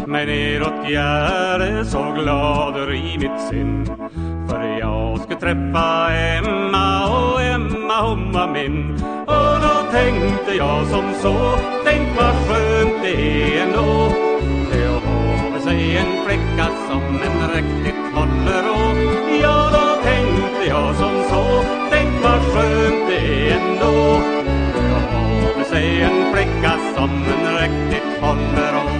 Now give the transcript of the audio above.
mig neråt Gärde så glader i mitt sinn. För jag skulle träffa Emma och Emma hon var min. Och då tänkte jag som så, tänk vad skönt det är ändå. Det har sig en flicka som en riktigt håller och. Ja då tänkte jag som så, tänk vad skönt det är ändå. Det har sig en flicka som en riktigt håller och.